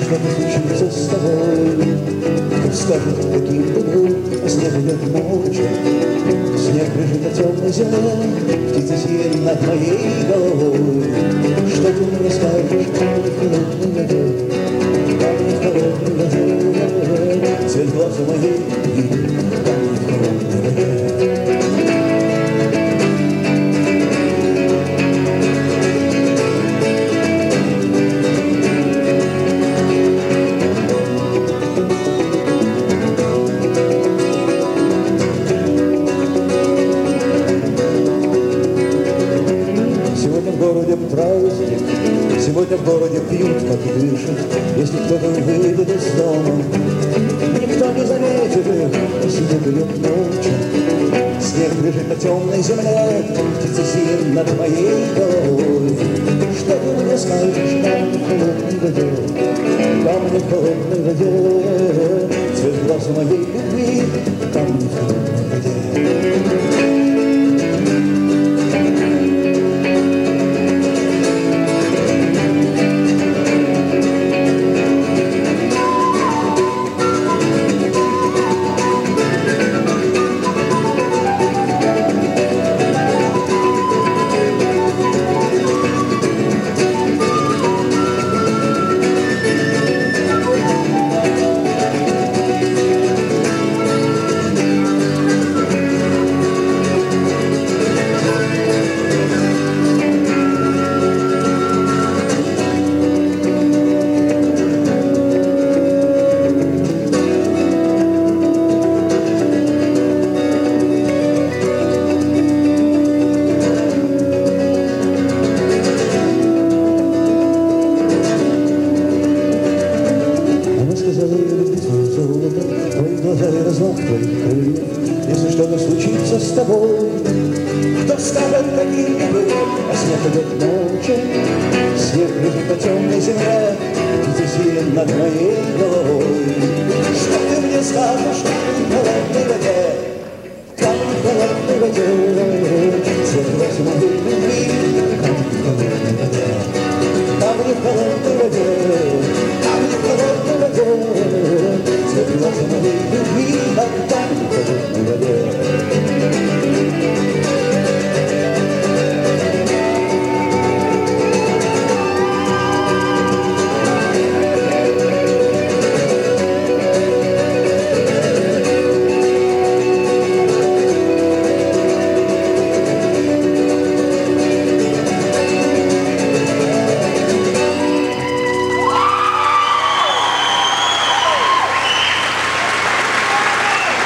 что-то случится с тобой. Кто скажет, каким ты был, а снег идет молча. Снег лежит на темной земле, птицы сидят над моей головой. Что ты мне скажешь, камни в холодной воде, камни в холодной воде, цвет глаз у моей любви, камни в холодной воде. Праздник. Сегодня в городе пьют, как дышат. Если кто-то выйдет из дома, никто не заметит их, сидит и идет молча. Снег лежит на темной земле, птицы сидят над моей головой. Что ты мне скажешь, камни в холодной воде, камни в холодной воде, цвет глаз моей любви, камни в холодной воде. Твои глаза и размах твоих крыльев, если что-то случится с тобой, кто скажет, каким ты был, а снег идет молча. Снег лежит на темной земле, птицы сидят над моей головой. Что ты мне скажешь, камень в холодной воде, камень в холодной воде, цвет глаз моей